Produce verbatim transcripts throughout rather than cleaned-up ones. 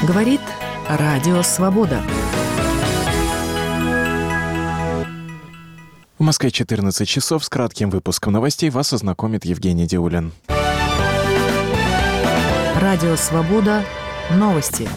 Говорит Радио Свобода. В Москве четырнадцать часов. С кратким выпуском новостей вас ознакомит Евгений Диулин. Радио Свобода. Новости.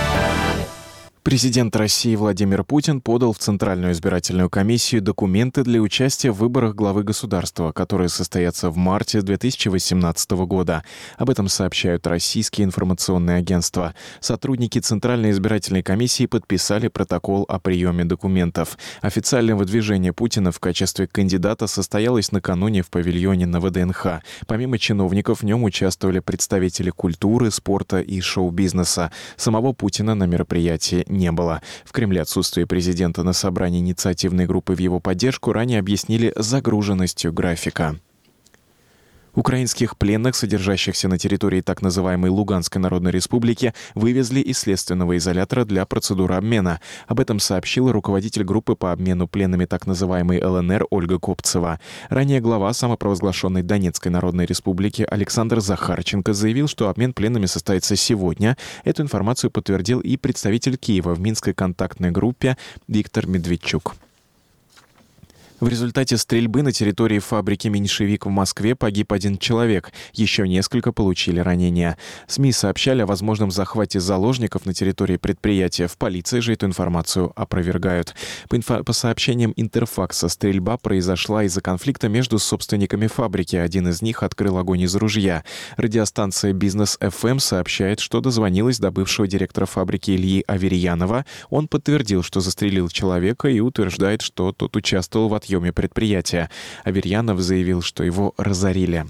Президент России Владимир Путин подал в Центральную избирательную комиссию документы для участия в выборах главы государства, которые состоятся в марте две тысячи восемнадцатого года. Об этом сообщают российские информационные агентства. Сотрудники Центральной избирательной комиссии подписали протокол о приеме документов. Официальное выдвижение Путина в качестве кандидата состоялось накануне в павильоне на ВДНХ. Помимо чиновников в нем участвовали представители культуры, спорта и шоу-бизнеса. Самого Путина на мероприятии не было. В Кремле отсутствие президента на собрании инициативной группы в его поддержку ранее объяснили загруженностью графика. Украинских пленных, содержащихся на территории так называемой Луганской Народной Республики, вывезли из следственного изолятора для процедуры обмена. Об этом сообщила руководитель группы по обмену пленными так называемой ЛНР Ольга Копцева. Ранее глава самопровозглашенной Донецкой Народной Республики Александр Захарченко заявил, что обмен пленными состоится сегодня. Эту информацию подтвердил и представитель Киева в Минской контактной группе Виктор Медведчук. В результате стрельбы на территории фабрики «Меньшевик» в Москве погиб один человек. Еще несколько получили ранения. СМИ сообщали о возможном захвате заложников на территории предприятия. В полиции же эту информацию опровергают. По, инфо- по сообщениям Интерфакса, стрельба произошла из-за конфликта между собственниками фабрики. Один из них открыл огонь из ружья. Радиостанция «Бизнес эф эм» сообщает, что дозвонилась до бывшего директора фабрики Ильи Аверьянова. Он подтвердил, что застрелил человека, и утверждает, что тот участвовал в отъеме предприятия. Аверьянов заявил, что его разорили.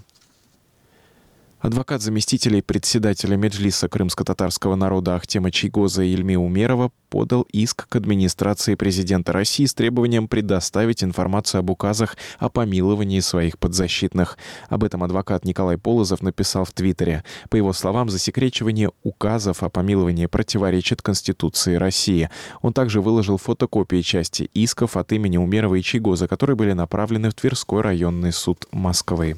Адвокат заместителей председателя Меджлиса крымско-татарского народа Ахтема Чийгоза Ильми Умерова подал иск к администрации президента России с требованием предоставить информацию об указах о помиловании своих подзащитных. Об этом адвокат Николай Полозов написал в Твиттере. По его словам, засекречивание указов о помиловании противоречит Конституции России. Он также выложил фотокопии части исков от имени Умерова и Чийгоза, которые были направлены в Тверской районный суд Москвы.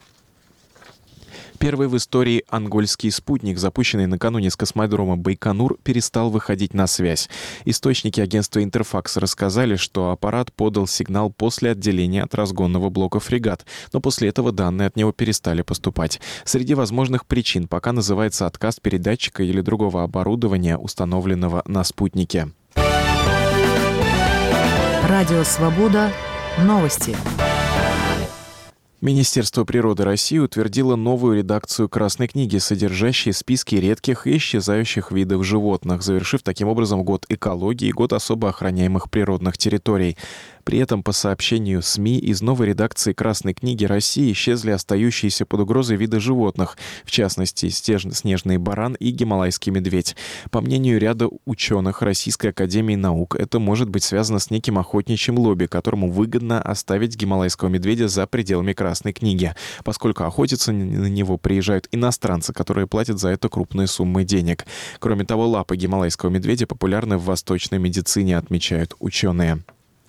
Первый в истории ангольский спутник, запущенный накануне с космодрома Байконур, перестал выходить на связь. Источники агентства Интерфакс рассказали, что аппарат подал сигнал после отделения от разгонного блока «Фрегат», но после этого данные от него перестали поступать. Среди возможных причин пока называется отказ передатчика или другого оборудования, установленного на спутнике. Радио Свобода. Новости. Министерство природы России утвердило новую редакцию Красной книги, содержащей списки редких и исчезающих видов животных, завершив таким образом год экологии и год особо охраняемых природных территорий. При этом, по сообщению СМИ, из новой редакции Красной книги России исчезли остающиеся под угрозой виды животных, в частности, стеж- снежный баран и гималайский медведь. По мнению ряда ученых Российской академии наук, это может быть связано с неким охотничьим лобби, которому выгодно оставить гималайского медведя за пределами Красной книги, поскольку охотиться на него приезжают иностранцы, которые платят за это крупные суммы денег. Кроме того, лапы гималайского медведя популярны в восточной медицине, отмечают ученые.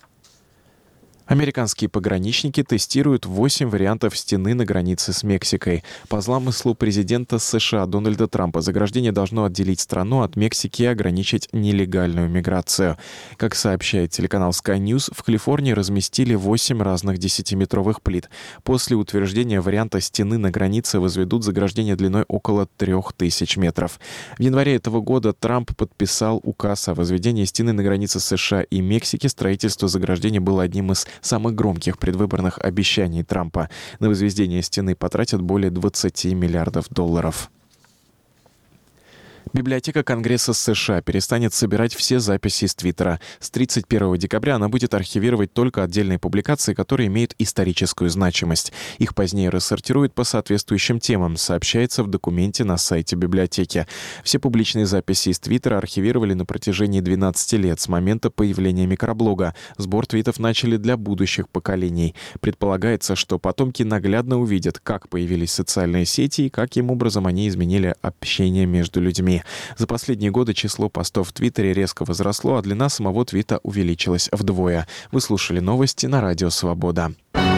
Американские пограничники тестируют восемь вариантов стены на границе с Мексикой. По замыслу президента США Дональда Трампа заграждение должно отделить страну от Мексики и ограничить нелегальную миграцию. Как сообщает телеканал Sky News, в Калифорнии разместили восемь разных десятиметровых плит. После утверждения варианта стены на границе возведут заграждение длиной около трех тысяч метров. В январе этого года Трамп подписал указ о возведении стены на границе США и Мексики. Строительство заграждения было одним из самых громких предвыборных обещаний Трампа. На возведение стены потратят более двадцати миллиардов долларов. Библиотека Конгресса США перестанет собирать все записи из Твиттера. С тридцать первого декабря она будет архивировать только отдельные публикации, которые имеют историческую значимость. Их позднее рассортируют по соответствующим темам, сообщается в документе на сайте библиотеки. Все публичные записи из Твиттера архивировали на протяжении двенадцати лет с момента появления микроблога. Сбор твитов начали для будущих поколений. Предполагается, что потомки наглядно увидят, как появились социальные сети и каким образом они изменили общение между людьми. За последние годы число постов в Твиттере резко возросло, а длина самого твита увеличилась вдвое. Вы слушали новости на Радио Свобода.